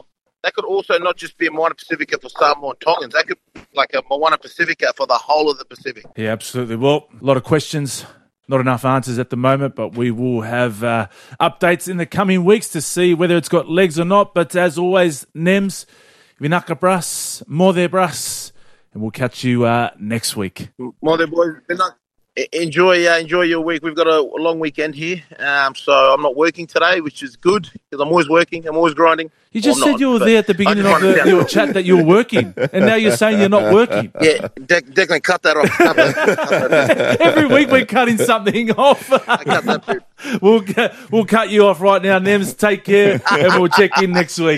also not just be a Moana Pacifica for Samoa and Tongans. That could be like a Moana Pacifica for the whole of the Pacific. Yeah, absolutely. Well, a lot of questions, not enough answers at the moment, but we will have updates in the coming weeks to see whether it's got legs or not. But as always, Nems, Vinaka Bras, Mothe Bras, and we'll catch you next week. Mothe boys, enjoy your week. We've got a long weekend here, so I'm not working today, which is good because I'm always working. I'm always grinding. You just said you were there at the beginning of your chat that you were working, and now you're saying you're not working. Yeah, Declan, cut that off. Cut that. Every week we're cutting something off. I cut that bit. We'll cut you off right now, Nems. Take care, and we'll check in next week.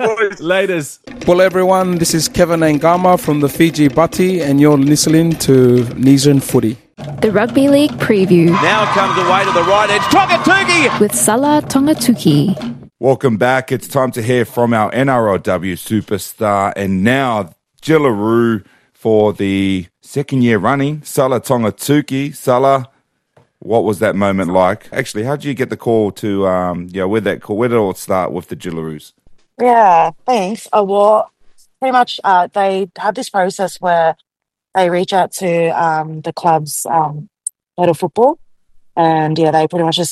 Laters. Well, everyone, this is Kevin Ngama from the Fiji Bati, and you're listening to Nesian Footy. The Rugby League Preview. Now comes away to the right edge. Tongatuki! With Salah Tongatuki. Welcome back. It's time to hear from our NRLW superstar and now Jillaroo for the second year running, Salah Tongatuki. Salah, what was that moment like? Actually, how did you get the call to, where did it all start with the Jillaroos? Yeah, thanks. Well, pretty much they have this process where they reach out to the club's head of football, and they pretty much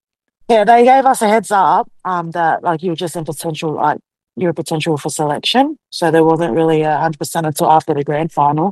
they gave us a heads up that like you were just in potential, you're potential for selection. So there wasn't really 100% until after the grand final,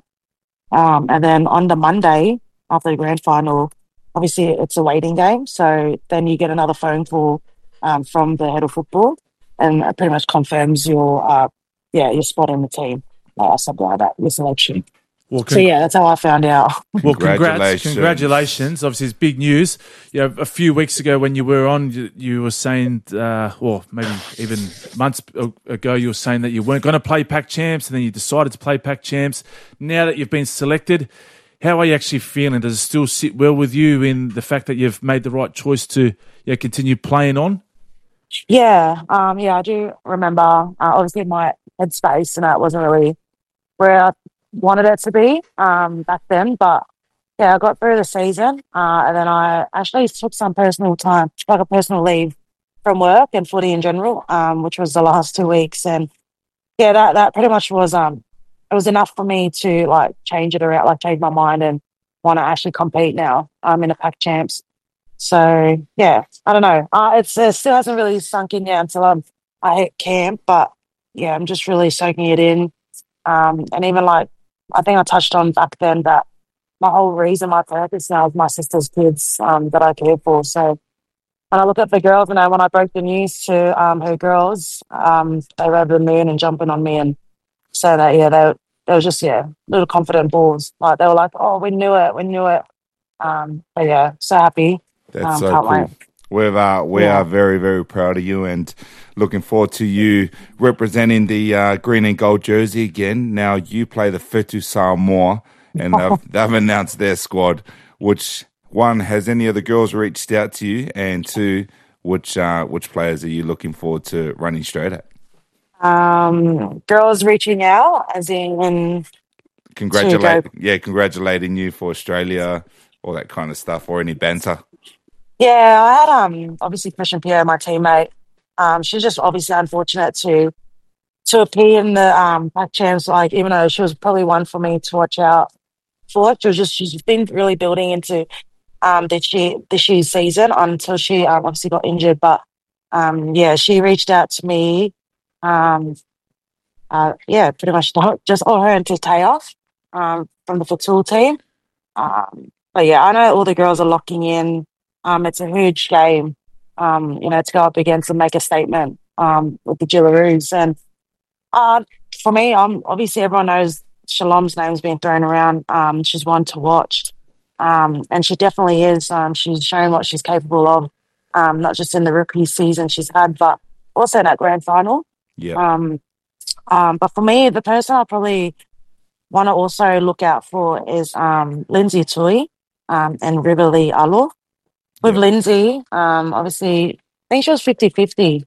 and then on the Monday after the grand final, obviously it's a waiting game. So then you get another phone call from the head of football, and it pretty much confirms your spot in the team, something like that, your selection. Well, so that's how I found out. Well, congratulations! Obviously, it's big news. A few weeks ago when you were on, you were saying, or maybe even months ago, you were saying that you weren't going to play Pac Champs, and then you decided to play Pac Champs. Now that you've been selected, how are you actually feeling? Does it still sit well with you in the fact that you've made the right choice to continue playing on? Yeah, I do remember. Obviously, my headspace and that wasn't really where I wanted it to be back then, but I got through the season, and then I actually took some personal time, like a personal leave from work and footy in general, which was the last 2 weeks, and that pretty much was it was enough for me to change it around, change my mind and want to actually compete now. I'm in a Pac Champs, so I don't know. It still hasn't really sunk in yet until I hit camp, but I'm just really soaking it in, and even I think I touched on back then that my whole reason, my purpose now is my sister's kids that I care for. So when I look at the girls and when I broke the news to her girls, they were over the moon and jumping on me, and so that they were just little confident balls. They were like, "Oh, we knew it." But so happy. That's so cool. Wait. We are very, very proud of you and looking forward to you representing the green and gold jersey again. Now you play the Whetu Samoa, and they've announced their squad. Which one, has any of the girls reached out to you? And two, which players are you looking forward to running straight at? Girls reaching out, as in congratulating you for Australia, all that kind of stuff, or any banter. Yeah, I had obviously Christian Pierre, my teammate. She's just obviously unfortunate to appear in the Pac Champs. Even though she was probably one for me to watch out for, she's been really building into this year's season until she obviously got injured. But she reached out to me. Pretty much just all her and Tateoff from the Fatul team. But I know all the girls are locking in. It's a huge game, to go up against and make a statement with the Jillaroos. And for me, obviously everyone knows Shalom's name's been thrown around. She's one to watch, and she definitely is. She's shown what she's capable of, not just in the rookie season she's had, but also in that grand final. Yeah. But for me, the person I probably want to also look out for is Lindsay Tui and Riverly Alo. with Lindsay, obviously, I think she was 50-50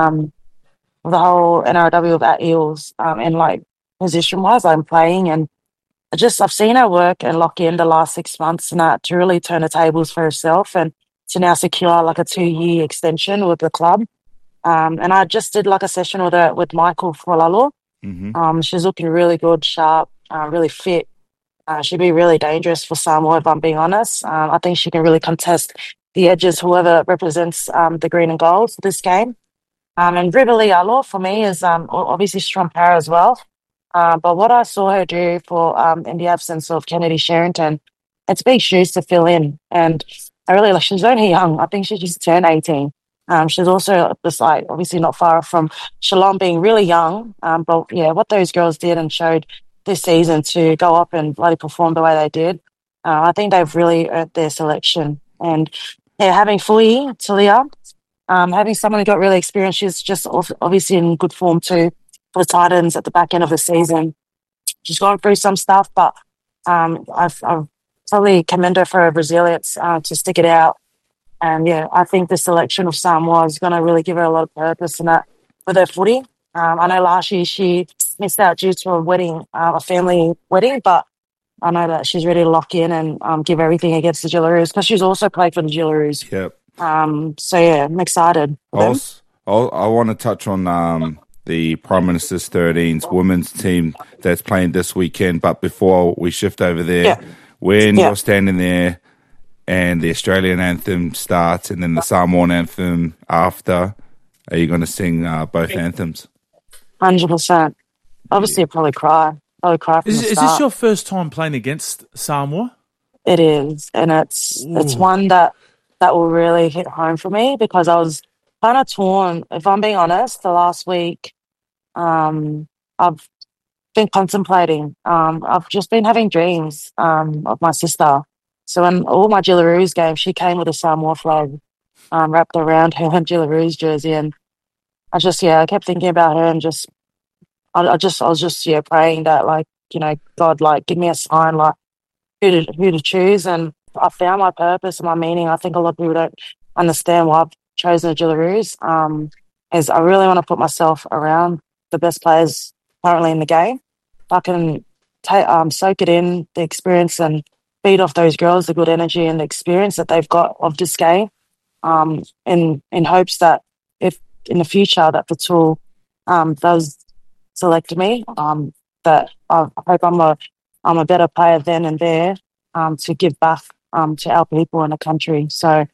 with the whole NRW of at Eels and like position-wise, I'm playing. And I've seen her work and lock in the last 6 months and that to really turn the tables for herself and to now secure like a 2-year extension with the club. And I just did like a session with Michael Folalo. She's looking really good, sharp, really fit. She'd be really dangerous for Samoa, if I'm being honest. I think she can really contest the edges, whoever represents the green and gold for this game. And Rivali Alo, for me, is obviously strong power as well. But what I saw her do for in the absence of Kennedy Sherrington, it's big shoes to fill in. And I really like, she's only young. I think she just turned 18. She's also just like obviously not far from Shalom being really young. But yeah, what those girls did and showed this season to go up and bloody perform the way they did, I think they've really earned their selection. And yeah, having Fui, Talia, having someone who got really experienced, she's just obviously in good form too for the Titans at the back end of the season. She's gone through some stuff, but I've totally commend her for her resilience to stick it out. And yeah, I think the selection of Samoa is going to really give her a lot of purpose in that with her footy. I know last year she missed out due to a wedding, a family wedding, but I know that she's ready to lock in and give everything against the Jillaroos because she's also played for the Jillaroos. Yep. So yeah, I'm excited. I want to touch on the Prime Minister's 13's women's team that's playing this weekend. But before we shift over there, when you're standing there and the Australian anthem starts and then the Samoan anthem after, are you going to sing both anthems? 100%. Obviously, I'll probably cry. From Is this your first time playing against Samoa? It is, and it's one that will really hit home for me because I was kind of torn. If I'm being honest, the last week, I've been contemplating. I've just been having dreams of my sister. So in all my Jillaroos games, she came with a Samoa flag wrapped around her Jillaroos jersey, and I kept thinking about her and I was just praying that like, you know, God, like give me a sign like who to choose. And I found my purpose and my meaning. I think a lot of people don't understand why I've chosen the Jillaroos. Is I really want to put myself around the best players currently in the game. If I can soak it in, the experience, and feed off those girls the good energy and the experience that they've got of this game, in hopes that if in the future that the tool does select me, that I hope I'm a better player then and there to give back to our people in the country. So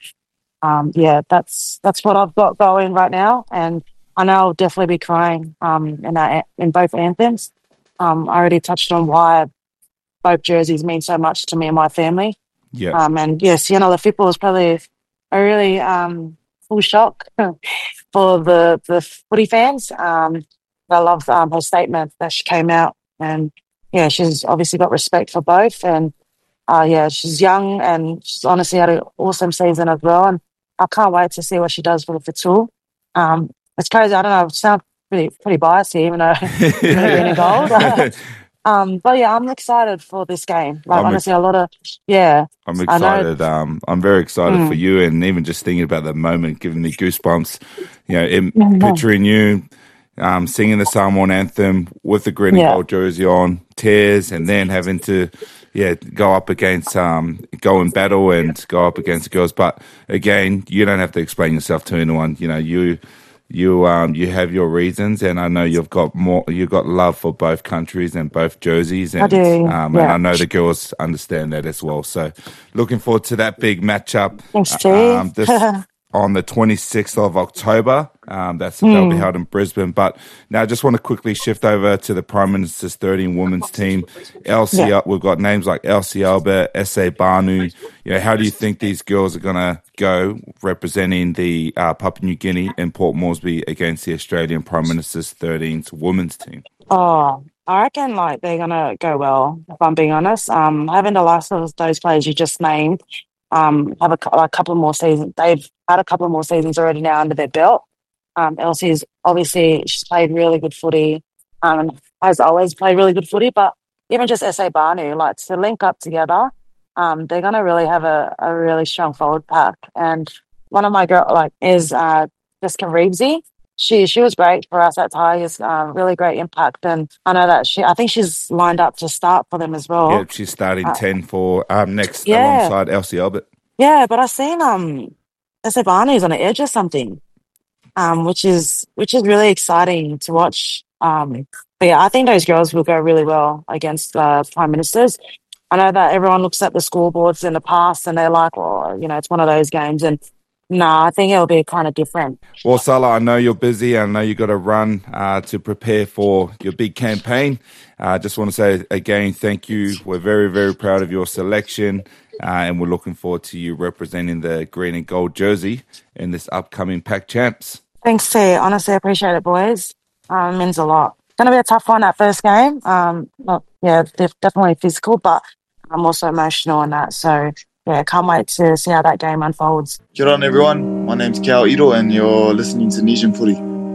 that's what I've got going right now, and I know I'll definitely be crying in both anthems. I already touched on why both jerseys mean so much to me and my family. Yeah. And yeah, Sienna Lefippo was probably a really full shock for the footy fans. I love her statement that she came out, and yeah, she's obviously got respect for both. And she's young and she's honestly had an awesome season as well. And I can't wait to see what she does for the Fitul. It's crazy. I don't know. I sound pretty biased here, even though I'm green and gold. But yeah, I'm excited for this game. Like honestly, I'm excited. I'm very excited for you, and even just thinking about the moment, giving me goosebumps. You know, picturing you singing the Samoan anthem with the green and gold jersey on, tears, and then having to go up against go in battle and go up against the girls. But again, you don't have to explain yourself to anyone. You know, you have your reasons, and I know you've got love for both countries and both jerseys, and I do. And I know the girls understand that as well. So looking forward to that big matchup. Thanks, Steve. On the 26th of October. That'll be held in Brisbane. But now I just want to quickly shift over to the Prime Minister's 13 women's team. We've got names like Elsie Albert, S.A. Banu. You know, how do you think these girls are going to go representing the Papua New Guinea and Port Moresby against the Australian Prime Minister's 13's women's team? Oh, I reckon like they're going to go well, if I'm being honest. Having the last of those players you just named, have a couple more seasons. They've had a couple more seasons already now under their belt. Elsie's obviously she's played really good footy. Has always played really good footy, but even just S.A. Banu, like to link up together they're going to really have a really strong forward pack. And one of my girls is Jessica Reevesy. She was great for us at Tigers, really great impact. And I know that I think she's lined up to start for them as well. Yeah, she's starting 10 for next alongside Elsie Albert. Yeah, but I've seen Estebanu's on the edge or something, which is really exciting to watch. But yeah, I think those girls will go really well against Prime Ministers. I know that everyone looks at the scoreboards in the past and they're like, well, it's one of those games. And no, I think it'll be kind of different. Well, Salah, I know you're busy. I know you got to run to prepare for your big campaign. I just want to say again, thank you. We're very, very proud of your selection, and we're looking forward to you representing the green and gold jersey in this upcoming Pac Champs. Thanks, T. Honestly, I appreciate it, boys. It means a lot. It's going to be a tough one, that first game. Definitely physical, but I'm also emotional in that. So, yeah, can't wait to see how that game unfolds. Good on, everyone. My name's Cal Ito, and you're listening to Nesian Footy.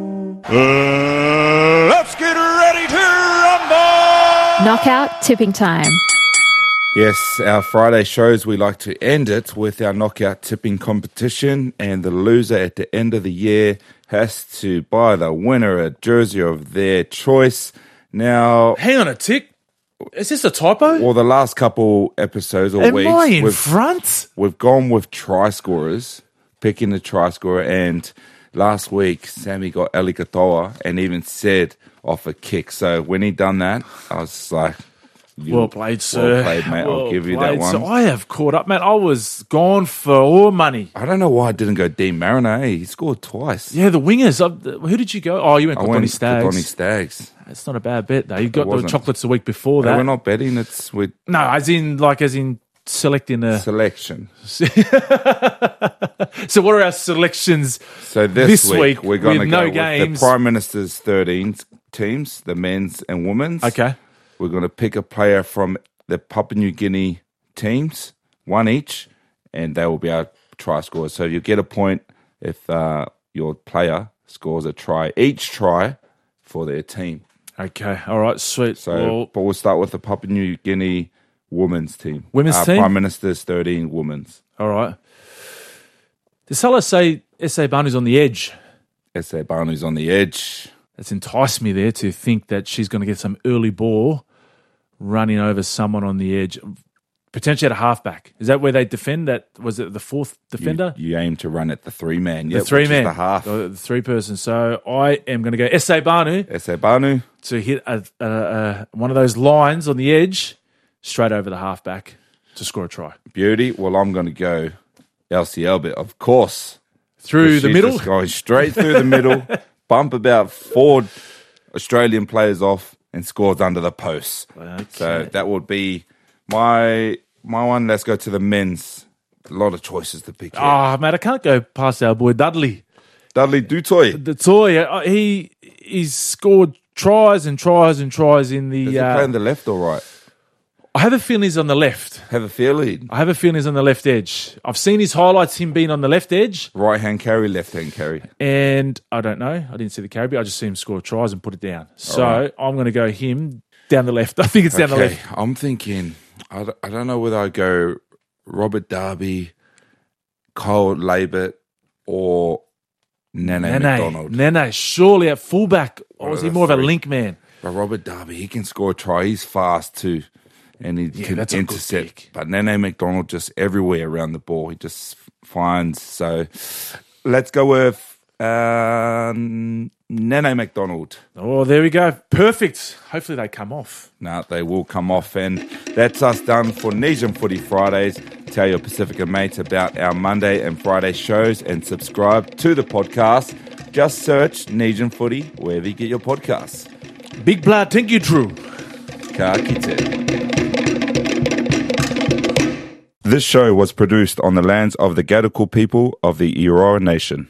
Let's get ready to rumble! Knockout tipping time. Yes, our Friday shows, we like to end it with our knockout tipping competition, and the loser at the end of the year has to buy the winner a jersey of their choice. Now, hang on a tick. Is this a typo? Well, the last couple episodes or weeks, am I in front? We've gone with try scorers, picking the try scorer, and last week Sammy got Eli Katoa and even said off a kick. So when he done that, I was just like, well played, sir. Well played, mate. I'll give you that one. So I have caught up, man. I was gone for all money. I don't know why I didn't go Dean Mariner. He scored twice. Yeah, the wingers. Who did you go? Oh, you went Kotoni Stags. Kotoni Stags. It's not a bad bet, though. You got the chocolates the week before that. No, we're not betting. It's with no, as in selecting a selection. So what are our selections? So this week we're going to go games. With the Prime Minister's 13 teams, the men's and women's. Okay. We're going to pick a player from the Papua New Guinea teams, one each, and they will be our try scorers. So you get a point if your player scores a try, each try for their team. Okay, all right, sweet. So, but we'll start with the Papua New Guinea women's team. Women's team? Prime Minister's 13 women's. All right. Does Salah say S.A. Banu's on the edge? S.A. Banu's on the edge. That's enticed me there to think that she's going to get some early ball running over someone on the edge, potentially at a halfback. Is that where they defend? That was it the fourth defender? You aim to run at the three-man. The three-man. The half. The three-person. So I am going to go S.A. Banu. S.A. Banu. To hit one of those lines on the edge, straight over the halfback to score a try. Beauty. Well, I'm going to go Elsie Albert, of course. Through the middle? Just going straight through the middle, bump about 4 Australian players off and scores under the post. Okay. So that would be my one. Let's go to the men's. A lot of choices to pick here. Oh, mate, I can't go past our boy Dudley. Dudley Dutoy. He's scored tries and tries and tries in the... Does he play on the left or right? I have a feeling he's on the left. Have a feeling? I have a feeling he's on the left edge. I've seen his highlights, him being on the left edge. Right-hand carry, left-hand carry. And I don't know. I didn't see the carry, but I just see him score tries and put it down. So I'm going to go him down the left. I think it's down the left. I'm thinking, I don't know whether I go Robert Darby, Kyle Labert, or Nene McDonald. Nene, surely at fullback. Or is he more of a link man? But Robert Darby, he can score a try. He's fast too. And he can intercept. But Nene McDonald just everywhere around the ball. He just finds. So let's go with Nene McDonald. Oh, there we go. Perfect. Hopefully they come off. No, they will come off. And that's us done for Nesian Footy Fridays. Tell your Pacifica mates about our Monday and Friday shows and subscribe to the podcast. Just search Nesian Footy wherever you get your podcasts. Big blood. Thank you, Drew. Ka kite. This show was produced on the lands of the Gadigal people of the Eora Nation.